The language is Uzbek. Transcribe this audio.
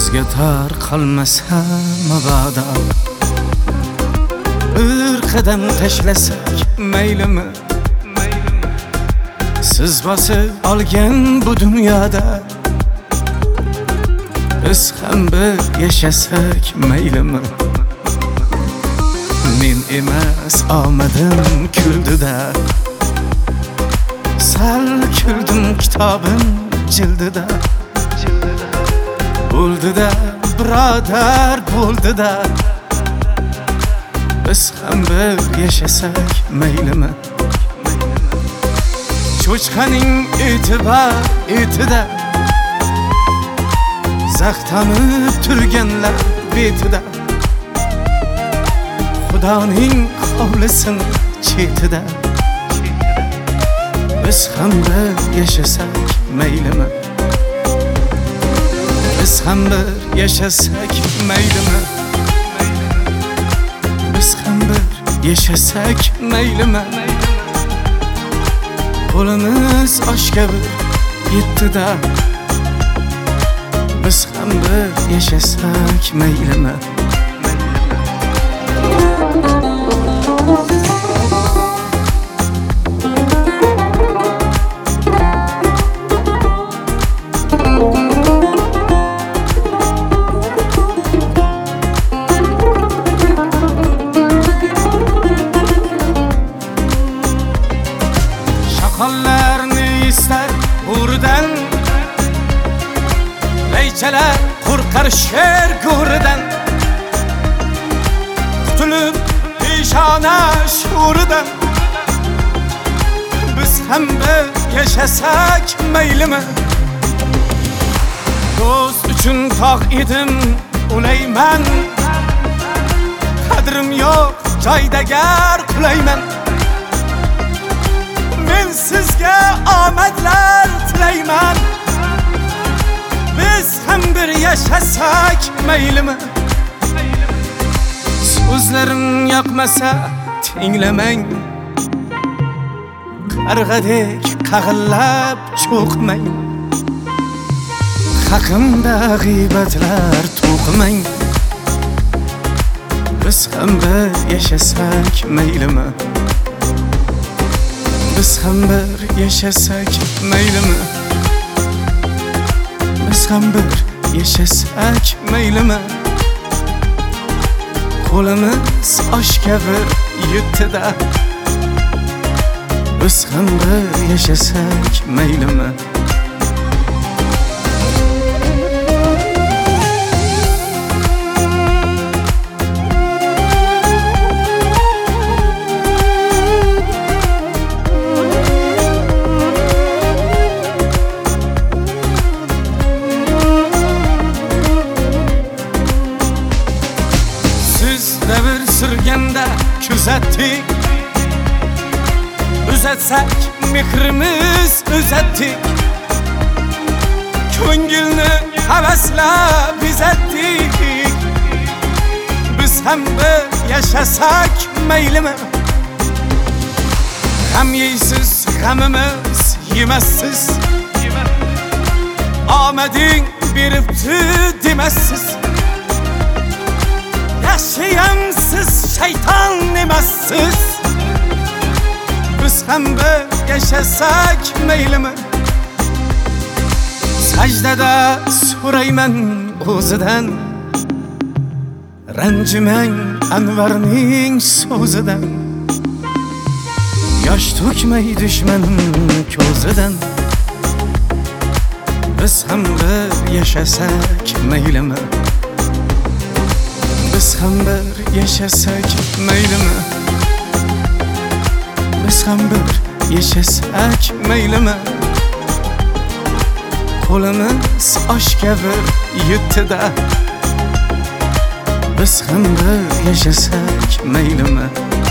Sizga tar qolmasa mabodo bir qadam tashlasak maylimi? Siz bosib olgan bu dunyoda biz ham bir yashasak maylimi? Men emas omadim kuldida, sal kuldim kitobim jildida. Bo'ldi-da birodar, bo'ldi-da biz ham bir yashasak maylimi? Cho'chqaning etida zaxtanib turganlar betida, Xudoning hovlisini chetida biz ham bir yashasak maylimi? Biz ham bir yashasak maylimi? Biz ham bir yashasak maylimi? Qo'limiz oshga bir yetdi-da biz ham bir yashasak maylimi? Shoqollarni istar o'ridan, laychalar qo'rqar sher go'ridan. Qutulib peshona sho'ridan biz ham bir yashasak maylimi? Do'st uchun tog' edim ulayman, qadrim yo'q joyda gar qulayman. Men sizga omadlar tilayman, biz ham bir yashasak maylimi? So'zlarim yoqmasa tinglamang, qarg'adek qag'illab cho'qmang. Haqimda g'iybatlar to'qimang, biz ham bir yashasak maylimi? Biz ham bir yashasak maylimi? Biz ham bir yashasak maylimi? Qo'limiz oshga bir yetdi-da biz ham bir yashasak maylimi? Davr surganda kuzatdik, uzatsak mehrimiz uzatdik. Ko'ngilni havaslab bezatdik, biz ham bir yashasak maylimi? G'am yeysiz, g'amimiz yemassiz, omading beribdi demassiz. Yaşayansiz şeytan emassiz, biz ham bir yashasak maylimi? Sajdada so'rayman o'zidan, ranjimang Anvarning so'zidan. Yosh to'kmay dushmanim ko'zidan, biz ham bir yashasak maylimi? Biz ham bir yashasak maylimi? Biz ham bir yashasak maylimi? Qo'limiz oshga bir yetdi-da biz ham bir yashasak maylimi?